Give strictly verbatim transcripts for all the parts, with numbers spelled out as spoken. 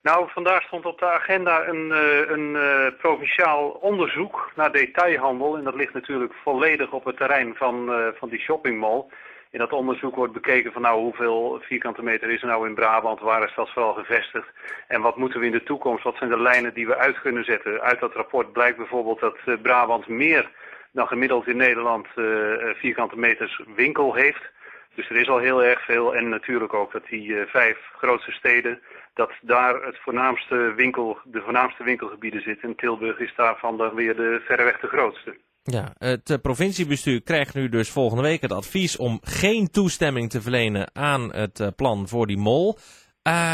Nou, vandaag stond op de agenda een, uh, een uh, provinciaal onderzoek naar detailhandel. En dat ligt natuurlijk volledig op het terrein van, uh, van die shoppingmall. In dat onderzoek wordt bekeken van nou hoeveel vierkante meter is er nou in Brabant, waar is dat vooral gevestigd en wat moeten we in de toekomst, wat zijn de lijnen die we uit kunnen zetten. Uit dat rapport blijkt bijvoorbeeld dat uh, Brabant meer dan gemiddeld in Nederland uh, vierkante meters winkel heeft. Dus er is al heel erg veel en natuurlijk ook dat die uh, vijf grootste steden, dat daar het voornaamste winkel, de voornaamste winkelgebieden zitten. En Tilburg is daarvan dan weer de verreweg de grootste. Ja, het uh, provinciebestuur krijgt nu dus volgende week het advies om geen toestemming te verlenen aan het uh, plan voor die mall. Uh,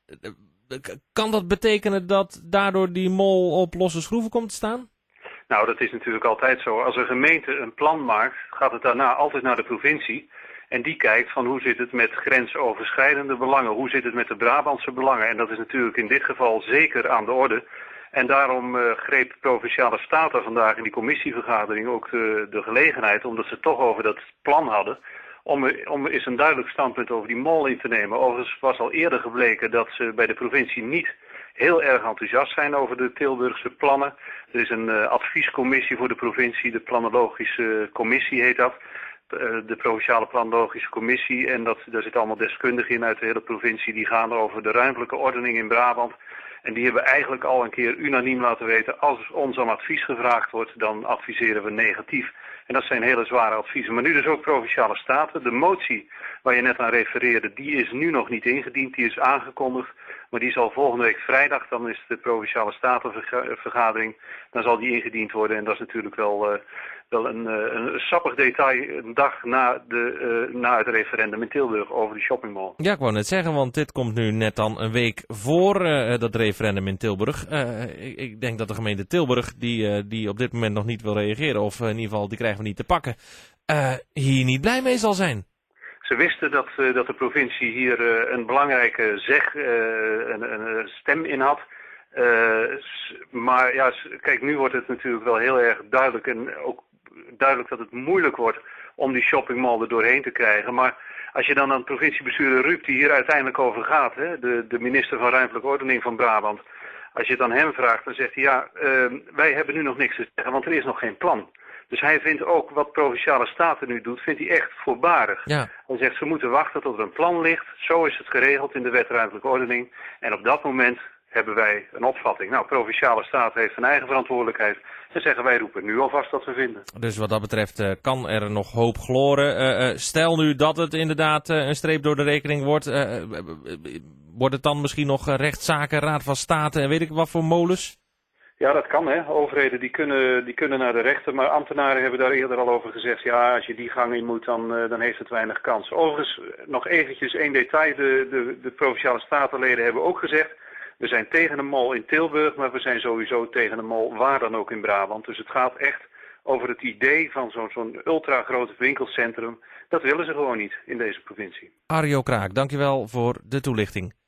kan dat betekenen dat daardoor die mall op losse schroeven komt te staan? Nou, dat is natuurlijk altijd zo. Als een gemeente een plan maakt, gaat het daarna altijd naar de provincie. En die kijkt van hoe zit het met grensoverschrijdende belangen, hoe zit het met de Brabantse belangen. En dat is natuurlijk in dit geval zeker aan de orde. En daarom uh, greep Provinciale Staten vandaag in die commissievergadering ook de, de gelegenheid, omdat ze toch over dat plan hadden, om, om eens een duidelijk standpunt over die mall in te nemen. Overigens was al eerder gebleken dat ze bij de provincie niet heel erg enthousiast zijn over de Tilburgse plannen. Er is een uh, adviescommissie voor de provincie, de planologische commissie heet dat. De Provinciale Planologische Commissie en dat, daar zitten allemaal deskundigen in uit de hele provincie. Die gaan over de ruimtelijke ordening in Brabant. En die hebben eigenlijk al een keer unaniem laten weten, als ons om advies gevraagd wordt, dan adviseren we negatief. En dat zijn hele zware adviezen. Maar nu dus ook Provinciale Staten. De motie waar je net aan refereerde, die is nu nog niet ingediend, die is aangekondigd. Maar die zal volgende week vrijdag, dan is de Provinciale Statenvergadering, dan zal die ingediend worden. En dat is natuurlijk wel, uh, wel een, uh, een sappig detail, een dag na, de, uh, na het referendum in Tilburg over de shoppingmall. Ja, ik wou net zeggen, want dit komt nu net dan een week voor uh, dat referendum in Tilburg. Uh, ik, ik denk dat de gemeente Tilburg, die, uh, die op dit moment nog niet wil reageren, of uh, in ieder geval die krijgen we niet te pakken, uh, hier niet blij mee zal zijn. Ze wisten dat, uh, dat de provincie hier uh, een belangrijke zeg, uh, een, een stem in had. Uh, maar ja, kijk, nu wordt het natuurlijk wel heel erg duidelijk en ook duidelijk dat het moeilijk wordt om die shoppingmall er doorheen te krijgen. Maar als je dan aan het provinciebestuurder Ruup, die hier uiteindelijk over gaat, hè, de, de minister van Ruimtelijke Ordening van Brabant, als je het aan hem vraagt, dan zegt hij ja, uh, wij hebben nu nog niks te zeggen, want er is nog geen plan. Dus hij vindt ook wat Provinciale Staten nu doet, vindt hij echt voorbarig. Ja. Hij zegt ze moeten wachten tot er een plan ligt. Zo is het geregeld in de wet ruimtelijke ordening. En op dat moment hebben wij een opvatting. Nou, Provinciale Staten heeft een eigen verantwoordelijkheid. En zeggen wij roepen nu alvast wat we vinden. Dus wat dat betreft uh, kan er nog hoop gloren. Uh, uh, stel nu dat het inderdaad uh, een streep door de rekening wordt. Uh, uh, uh, wordt het dan misschien nog uh, rechtszaken, Raad van State en weet ik wat voor molens? Ja, dat kan hè. Overheden die kunnen, die kunnen naar de rechter, maar ambtenaren hebben daar eerder al over gezegd. Ja, als je die gang in moet, dan, uh, dan heeft het weinig kans. Overigens, nog eventjes één detail. De, de, de Provinciale Statenleden hebben ook gezegd, we zijn tegen een mall in Tilburg, maar we zijn sowieso tegen een mall waar dan ook in Brabant. Dus het gaat echt over het idee van zo'n zo'n ultra groot winkelcentrum. Dat willen ze gewoon niet in deze provincie. Arjo Kraak, dankjewel voor de toelichting.